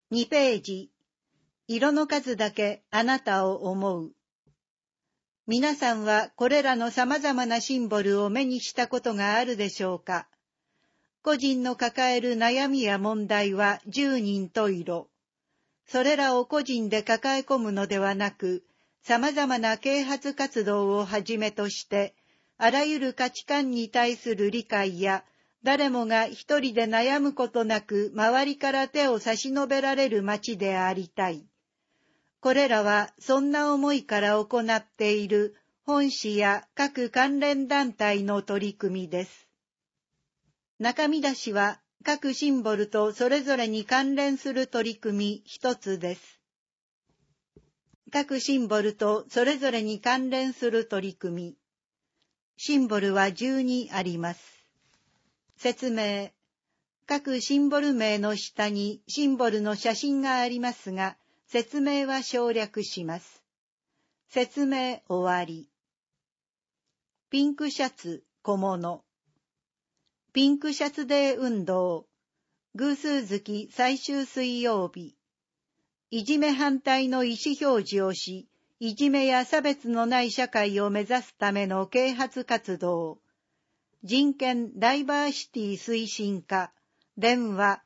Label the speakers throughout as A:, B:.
A: 2ページ、色の数だけあなたを思う。皆さんはこれらの様々なシンボルを目にしたことがあるでしょうか。個人の抱える悩みや問題は十人十色。それらを個人で抱え込むのではなく、様々な啓発活動をはじめとして、あらゆる価値観に対する理解や、誰もが一人で悩むことなく周りから手を差し伸べられる街でありたい。これらはそんな思いから行っている本市や各関連団体の取り組みです。中見出しは各シンボルとそれぞれに関連する取り組み一つです。各シンボルとそれぞれに関連する取り組み。シンボルは12あります。説明。各シンボル名の下にシンボルの写真がありますが、説明は省略します。説明終わり。ピンクシャツ小物。ピンクシャツデー運動。偶数月最終水曜日。いじめ反対の意思表示をし、いじめや差別のない社会を目指すための啓発活動。人権ダイバーシティ推進課。電話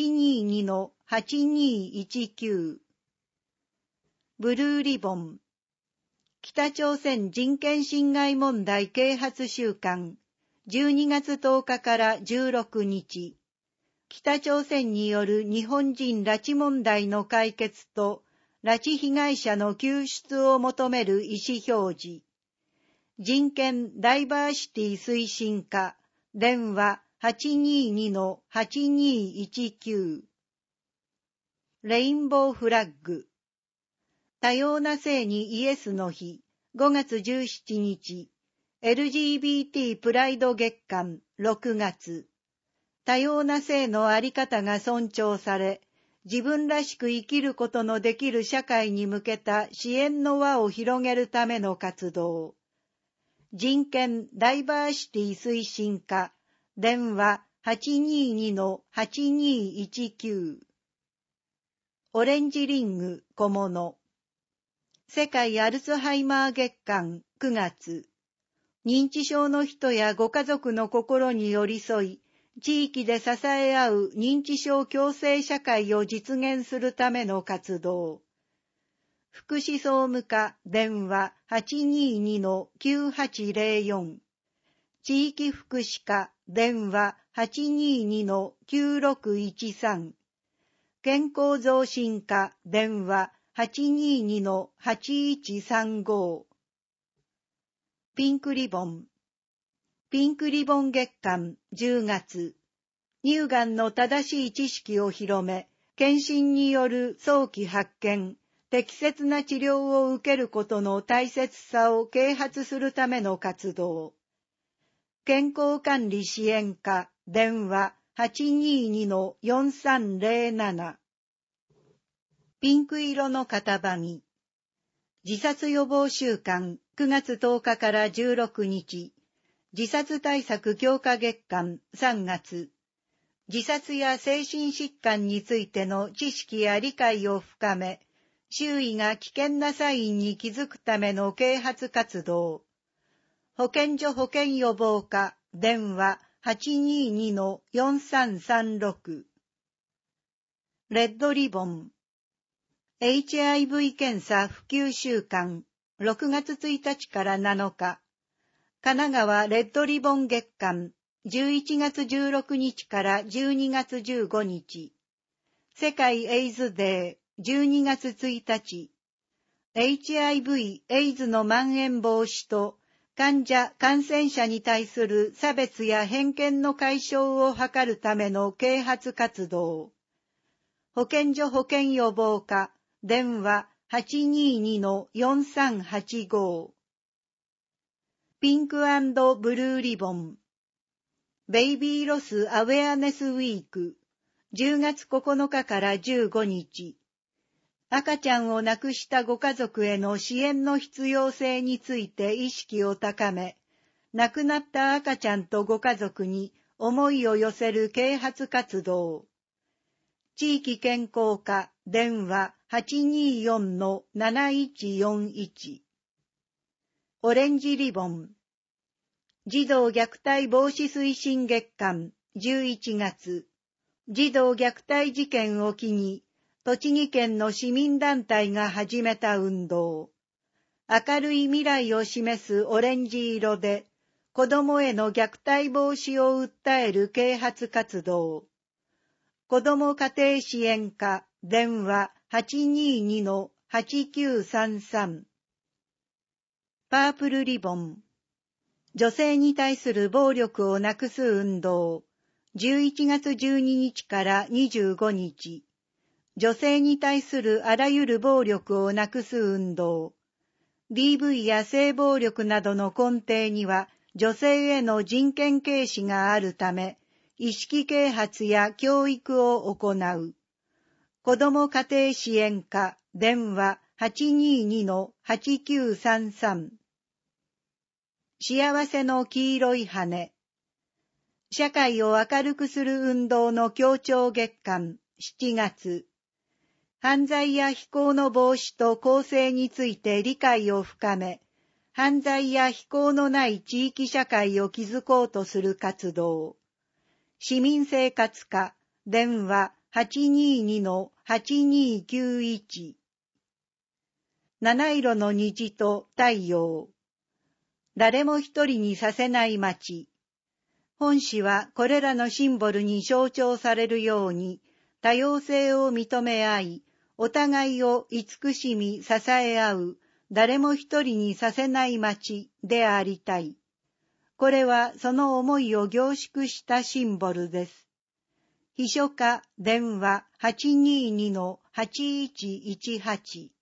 A: 822-8219。ブルーリボン。北朝鮮人権侵害問題啓発週間。12月10日から16日。北朝鮮による日本人拉致問題の解決と、拉致被害者の救出を求める意思表示。人権ダイバーシティ推進課。電話 822-8219。レインボーフラッグ。多様な性にイエスの日、5月17日。LGBT プライド月間、6月。多様な性のあり方が尊重され、自分らしく生きることのできる社会に向けた支援の輪を広げるための活動。人権ダイバーシティ推進課。電話 822-8219。オレンジリング小物。世界アルツハイマー月間9月。認知症の人やご家族の心に寄り添い、地域で支え合う認知症共生社会を実現するための活動。福祉総務課電話 822-9804。地域福祉課電話 822-9613。健康増進課電話 822-8135。ピンクリボン。ピンクリボン月間10月。乳がんの正しい知識を広め、検診による早期発見、適切な治療を受けることの大切さを啓発するための活動。健康管理支援課電話 822-4307。ピンク色の型紙。自殺予防週間9月10日から16日。自殺対策強化月間3月。自殺や精神疾患についての知識や理解を深め、周囲が危険なサインに気づくための啓発活動。保健所保健予防課電話 822-4336。レッドリボン。HIV 検査普及週間6月1日から7日。神奈川レッドリボン月間11月16日から12月15日。世界エイズデー12月1日。HIV エイズの蔓延防止と患者・感染者に対する差別や偏見の解消を図るための啓発活動。保健所保健予防課電話 822-4385。ピンク&ブルーリボン。ベイビーロスアウェアネスウィーク10月9日から15日。赤ちゃんを亡くしたご家族への支援の必要性について意識を高め、亡くなった赤ちゃんとご家族に思いを寄せる啓発活動。 地域健康課電話 824-7141。オレンジリボン。児童虐待防止推進月間11月。児童虐待事件を機に、栃木県の市民団体が始めた運動。明るい未来を示すオレンジ色で、子どもへの虐待防止を訴える啓発活動。子ども家庭支援課電話 822-8933。パープルリボン。女性に対する暴力をなくす運動。11月12日から25日。女性に対するあらゆる暴力をなくす運動。DV や性暴力などの根底には女性への人権軽視があるため、意識啓発や教育を行う。子ども家庭支援課電話 822-8933。幸せの黄色い羽。社会を明るくする運動の協調月間7月。犯罪や非行の防止と更生について理解を深め、犯罪や非行のない地域社会を築こうとする活動。市民生活課電話 822-8291。七色の虹と太陽。誰も一人にさせない街。本誌はこれらのシンボルに象徴されるように、多様性を認め合い、お互いを慈しみ支え合う、誰も一人にさせない街でありたい。これはその思いを凝縮したシンボルです。秘書課電話 822-8118。